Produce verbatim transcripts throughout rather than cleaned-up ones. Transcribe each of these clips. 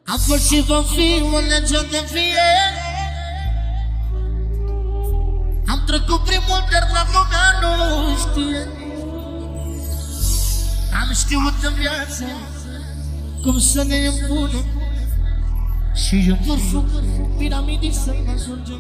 Am fost și vom fi o lege de vie. Am trecut prin multe, dar lumea nu știe. Am știut în viață cum să ne impunem și în vârful piramidii să ne ajungem.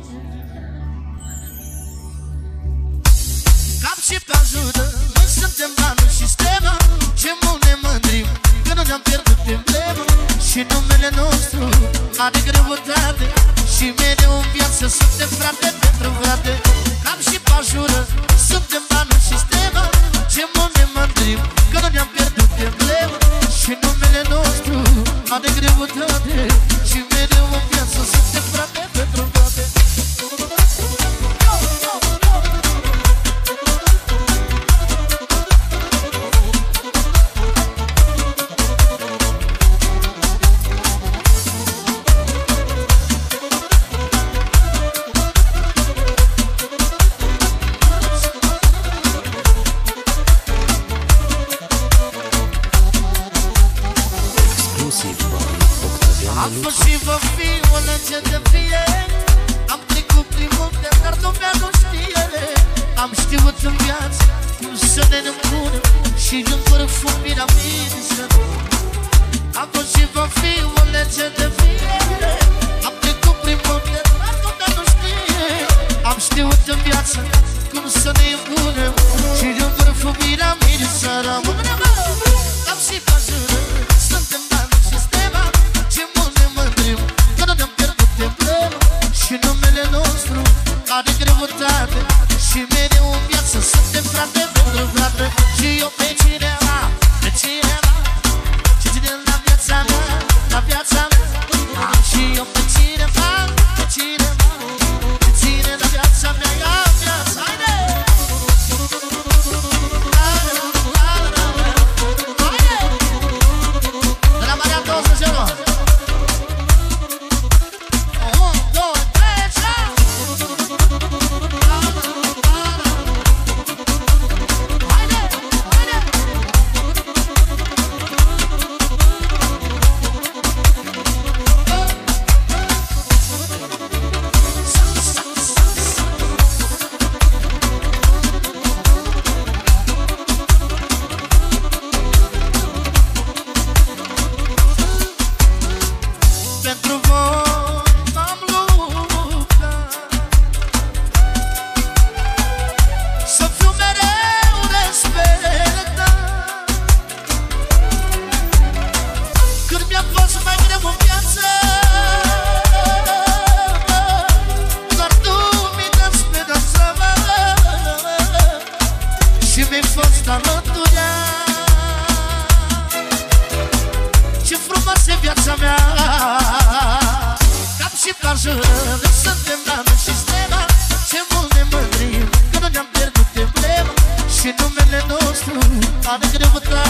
Cap și pe ajută, noi suntem banul și stema. Ce mult ne mândrim că nu ne-am pierdut emblema. Și numele nostru are greutate și mereu în viață suntem frate pentru frate. Cap și pe ajută, suntem banul și stema. Ce mult ne mândrim că nu ne-am pierdut emblema. Și numele nostru are greutate și mereu în viață suntem frate pentru frate. Am fost și vă fi o lege de vie. Am trecut prin multe, dar lumea nu știe. Am știut în viață cum să ne împunem și în vârful piramidii să. Am fost și vă fi o lege de vie. Am trecut prin multe, dar lumea nu știe. Am știut în viață cum să ne împunem și în vârful piramidii să rămânem. Am și pe jură, suntem bani și stema. Ce mult ne mândrim că nu ne-am pierdut emblema. Și numele nostru are greutate și mereu în viață suntem frate pentru frate. Și eu pe cineva, pe cineva ce ține la viața mea, la viața mea. Am și eu pe cineva, pe cineva ce ține la viața mea, la viața mea. De la Maria douăzeci de ori. Pentru voi m-am luptat să fiu mereu respectat. Când mi-a fost mai greu în viață, doar tu mi-ai dat speranță și mi-ai fost alăturea. Ce frumoasă e viața mea. Cap și pe jură, suntem bani și stema. Ce mult ne mândrim că nu ne-am pierdut emblema. Și numele nostru are greutate